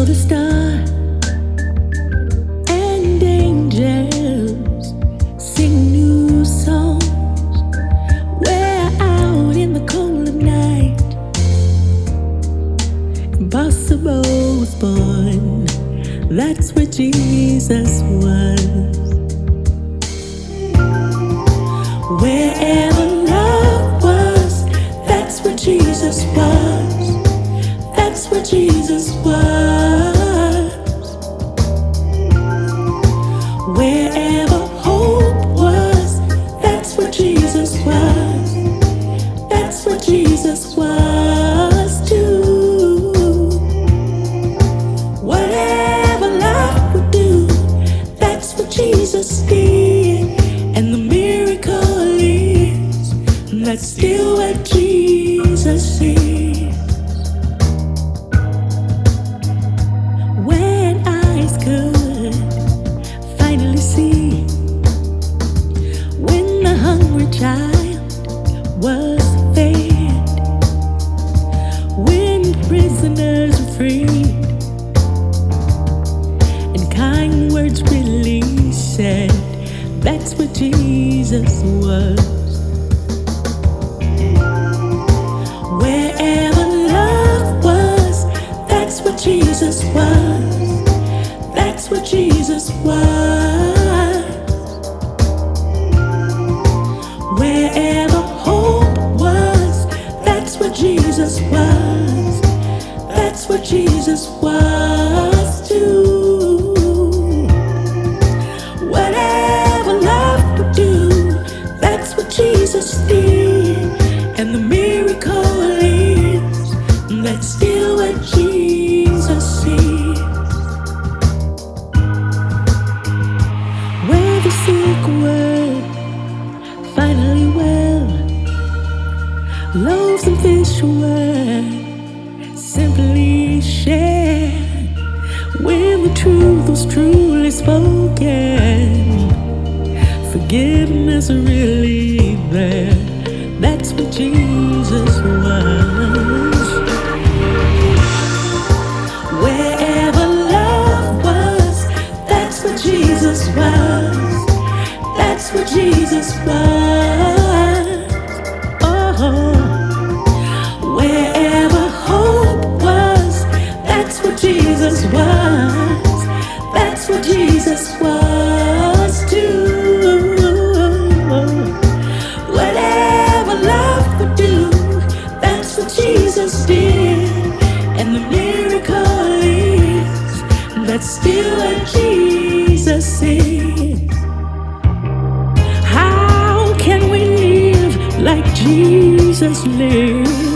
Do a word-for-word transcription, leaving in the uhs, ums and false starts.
the stars and angels sing new songs. We're out in the cold of night. Impossible was born. That's where Jesus was. Wherever love was, that's where Jesus was. That's where Jesus was. Wherever hope was, that's where Jesus was. That's where Jesus was too. Whatever love would do, that's what Jesus did. And the miracle is, that's still what Jesus is. When eyes could finally see, when the hungry child was fed, when prisoners were freed, and kind words really said, that's what Jesus was. Wherever love was, that's what Jesus was. That's what Jesus was. Wherever hope was, that's what Jesus was. That's what Jesus was too. Whatever love would do, that's what Jesus did. And the miracle is, that's still what Jesus is. Where the sick were finally well, loaves and fish were simply shared. When the truth was truly spoken, forgiveness really there. That's what Jesus was. Wherever love was, that's what Jesus was. That's what Jesus was. Oh, wherever hope was, that's what Jesus was. That's what Jesus was too. Whatever love would do, that's what Jesus did. And the miracle is, that's still what Jesus is. How can we live like Jesus lived?